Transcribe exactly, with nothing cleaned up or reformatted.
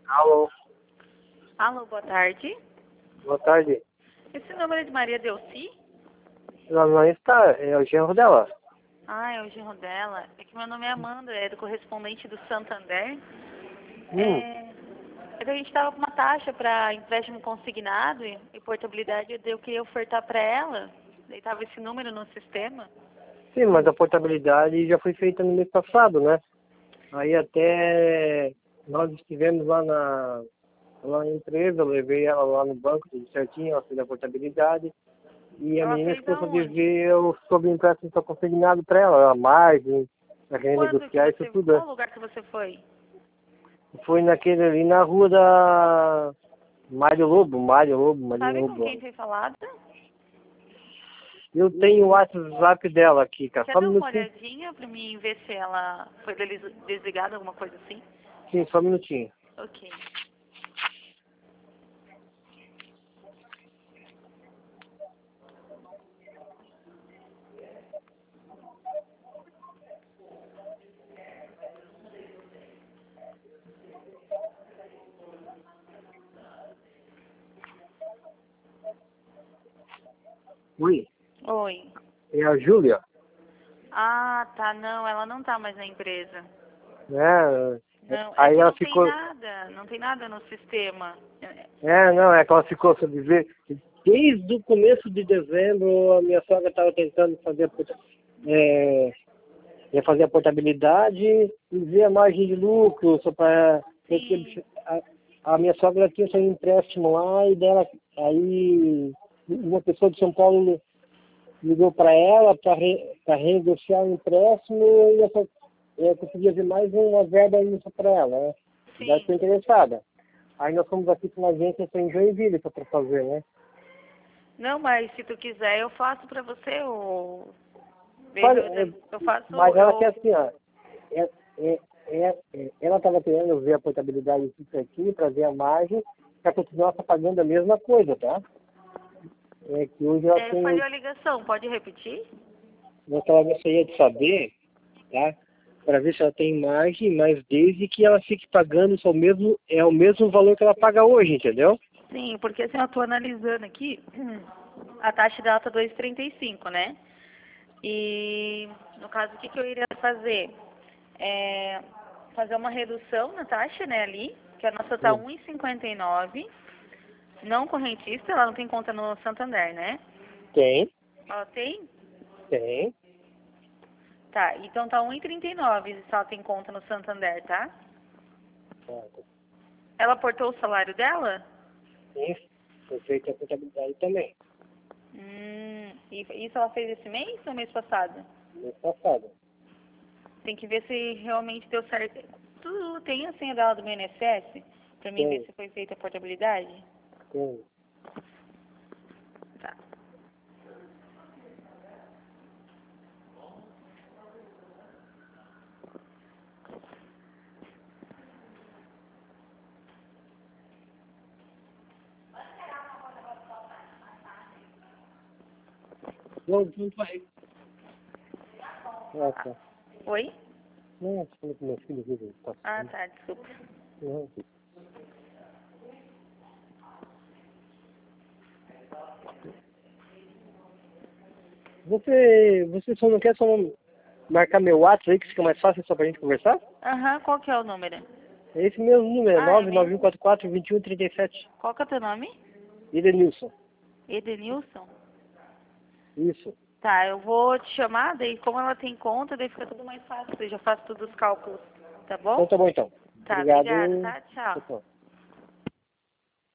Alô, Alô, boa tarde. boa tarde. Esse número é de Maria Delci? Ela não está, é o genro dela. Ah, é o genro dela. É que meu nome é Amanda, é do correspondente do Santander. Hum, É, é que a gente estava com uma taxa para empréstimo consignado e, e portabilidade, eu queria ofertar para ela. Daí estava esse número no sistema. sim, mas a portabilidade já foi feita no mês passado, né? Aí até nós estivemos lá na, lá na empresa, eu levei ela lá no banco, tudo certinho, ela fez a portabilidade. E a Ela menina fez ficou só de aonde? ver o sobre o empréstimo só consignado para ela, a margem, a Quando que renegociar isso você... tudo, né? Qual lugar que você foi? Foi naquele ali na rua da Mário Lobo, Mário Lobo, Mário Sabe com quem Lobo. foi falado? Eu tenho o WhatsApp dela aqui, cara. Quer Só um dar uma minutinho. olhadinha para mim ver se ela foi delis- desligada, alguma coisa assim? Sim, só um minutinho. Ok. Oi, Oi. é a Júlia, Ah, tá, não, ela não tá mais na empresa. né? Não, é Aí que ela não tem ficou, nada, não tem nada no sistema. É, é, não, é que ela ficou só dizer, desde o começo de dezembro a minha sogra estava tentando fazer a, porta- é, ia fazer a portabilidade e ver a margem de lucro, só para sim, a, a minha sogra tinha seu empréstimo lá e dela, aí uma pessoa de São Paulo ligou para ela para re, para renegociar o empréstimo e essa, eu conseguia ver mais uma verba isso para ela, né? Já sim. estou interessada. Aí nós fomos aqui para uma agência em Joinville para fazer, né? Não, mas se tu quiser eu faço pra você o... Vejo, Olha, eu é, eu faço, mas ela quer eu... assim, ó, é, é, é, é, ela estava querendo ver a portabilidade disso aqui para ver a margem para continuar pagando a mesma coisa, tá? É que hoje ela É, tem, falhou a ligação, pode repetir? o que ela gostaria de saber, tá? Para ver se ela tem margem, mas desde que ela fique pagando só o mesmo, é o mesmo valor que ela paga hoje, entendeu? Sim, porque assim, eu tô analisando aqui, a taxa dela tá dois vírgula trinta e cinco, né? E, no caso, o que que eu iria fazer? É, fazer uma redução na taxa, né, ali, que a nossa tá Sim. um vírgula cinquenta e nove. Não correntista, ela não tem conta no Santander, né? Tem, Ela tem? tem. Tá, então tá um vírgula trinta e nove se ela tem conta no Santander, tá? Ela aportou o salário dela? Sim, foi feita a contabilidade também, Hum, e isso ela fez esse mês ou mês passado? no mês passado. Tem que ver se realmente deu certo. Tu tem a senha dela do meu I N S S? Pra mim ver Tem, se foi feita a portabilidade? tem. Tá. Não, não vai. Ah, Ah, tá. oi? Não, eu falei com meu filho, viu? Ele tá Ah, assistindo. tá, desculpa. Não, você, você só não quer só marcar meu WhatsApp aí, que fica mais fácil só pra gente conversar? Aham, qual que é o número? É esse mesmo número, Ah, é nove nove um mesmo? quatro quatro, dois um três sete. Qual que é o teu nome? Edenilson. Edenilson? Isso. Tá, eu vou te chamar, daí como ela tem conta, daí fica tudo mais fácil, eu já faço todos os cálculos, tá Então bom? tá bom então. Tá, obrigada, Obrigado. tá? Tchau. Tchau, tchau.